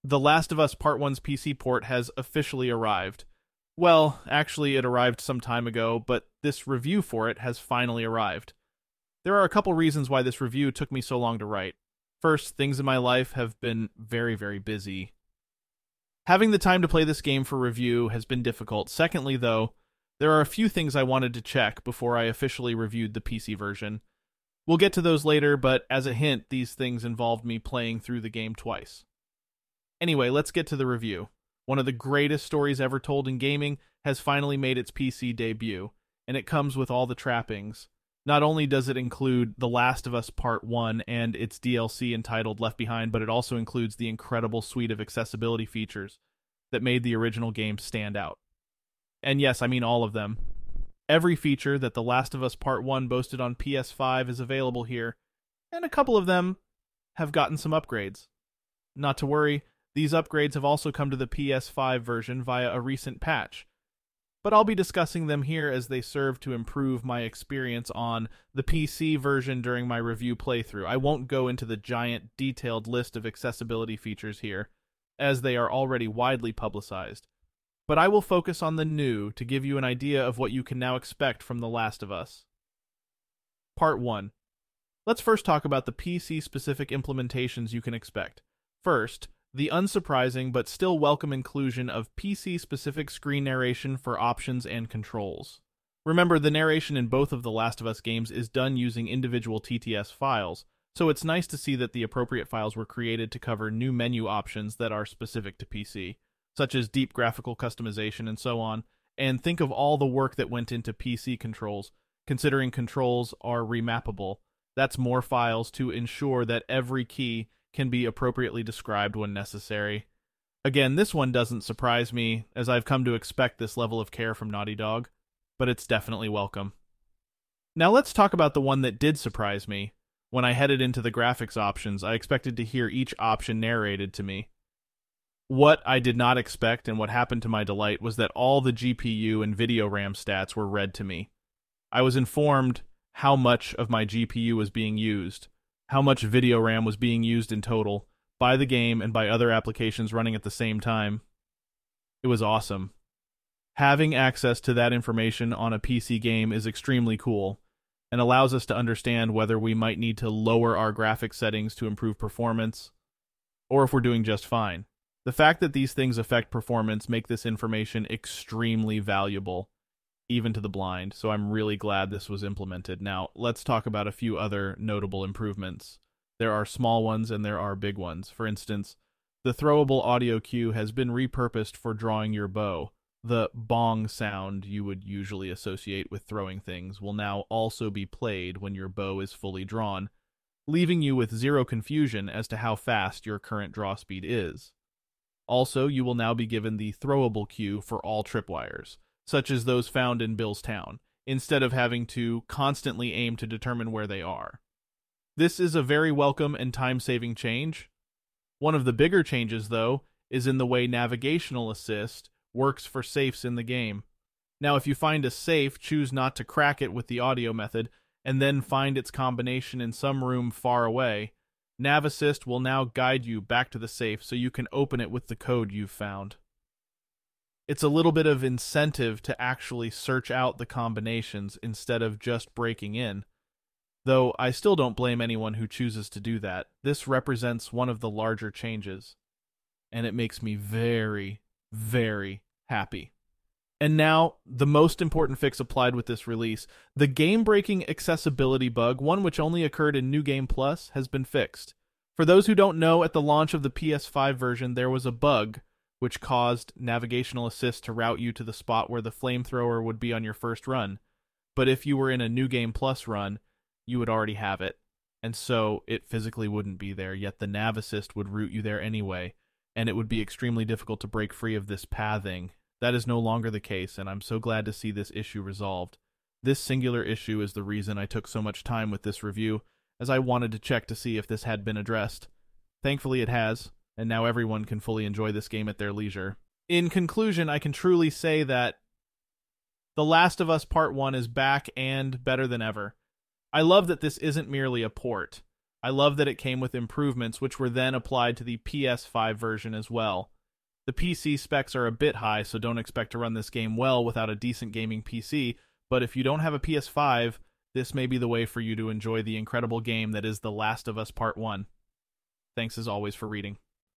The Last of Us Part 1's PC port has officially arrived. Well, actually, it arrived some time ago, but this review for it has finally arrived. There are a couple reasons why this review took me so long to write. First, things in my life have been very, very busy. Having the time to play this game for review has been difficult. Secondly, though, there are a few things I wanted to check before I officially reviewed the PC version. We'll get to those later, but as a hint, these things involved me playing through the game twice. Anyway, let's get to the review. One of the greatest stories ever told in gaming has finally made its PC debut, and it comes with all the trappings. Not only does it include The Last of Us Part 1 and its DLC entitled Left Behind, but it also includes the incredible suite of accessibility features that made the original game stand out. And yes, I mean all of them. Every feature that The Last of Us Part 1 boasted on PS5 is available here, and a couple of them have gotten some upgrades. Not to worry, these upgrades have also come to the PS5 version via a recent patch, but I'll be discussing them here as they serve to improve my experience on the PC version during my review playthrough. I won't go into the giant, detailed list of accessibility features here, as they are already widely publicized, but I will focus on the new to give you an idea of what you can now expect from The Last of Us. Part 1. Let's first talk about the PC-specific implementations you can expect. First, the unsurprising but still welcome inclusion of PC-specific screen narration for options and controls. Remember, the narration in both of the Last of Us games is done using individual TTS files, so it's nice to see that the appropriate files were created to cover new menu options that are specific to PC, such as deep graphical customization and so on, and think of all the work that went into PC controls, considering controls are remappable. That's more files to ensure that every key can be appropriately described when necessary. Again, this one doesn't surprise me, as I've come to expect this level of care from Naughty Dog, but it's definitely welcome. Now let's talk about the one that did surprise me. When I headed into the graphics options, I expected to hear each option narrated to me. What I did not expect, and what happened to my delight, was that all the GPU and video RAM stats were read to me. I was informed how much of my GPU was being used, how much video RAM was being used in total, by the game and by other applications running at the same time. It was awesome. Having access to that information on a PC game is extremely cool, and allows us to understand whether we might need to lower our graphics settings to improve performance, or if we're doing just fine. The fact that these things affect performance make this information extremely valuable, even to the blind, so I'm really glad this was implemented. Now, let's talk about a few other notable improvements. There are small ones and there are big ones. For instance, the throwable audio cue has been repurposed for drawing your bow. The bong sound you would usually associate with throwing things will now also be played when your bow is fully drawn, leaving you with zero confusion as to how fast your current draw speed is. Also, you will now be given the throwable cue for all tripwires, such as those found in Bill's Town, instead of having to constantly aim to determine where they are. This is a very welcome and time-saving change. One of the bigger changes, though, is in the way navigational assist works for safes in the game. Now, if you find a safe, choose not to crack it with the audio method, and then find its combination in some room far away, Nav Assist will now guide you back to the safe so you can open it with the code you've found. It's a little bit of incentive to actually search out the combinations instead of just breaking in, though I still don't blame anyone who chooses to do that. This represents one of the larger changes, and it makes me very, very happy. And now, the most important fix applied with this release. The game-breaking accessibility bug, one which only occurred in New Game Plus, has been fixed. For those who don't know, at the launch of the PS5 version, there was a bug which caused navigational assist to route you to the spot where the flamethrower would be on your first run. But if you were in a New Game Plus run, you would already have it, and so it physically wouldn't be there, yet the nav assist would route you there anyway, and it would be extremely difficult to break free of this pathing. That is no longer the case, and I'm so glad to see this issue resolved. This singular issue is the reason I took so much time with this review, as I wanted to check to see if this had been addressed. Thankfully it has, and now everyone can fully enjoy this game at their leisure. In conclusion, I can truly say that The Last of Us Part 1 is back and better than ever. I love that this isn't merely a port. I love that it came with improvements which were then applied to the PS5 version as well. The PC specs are a bit high, so don't expect to run this game well without a decent gaming PC, but if you don't have a PS5, this may be the way for you to enjoy the incredible game that is The Last of Us Part 1. Thanks as always for reading.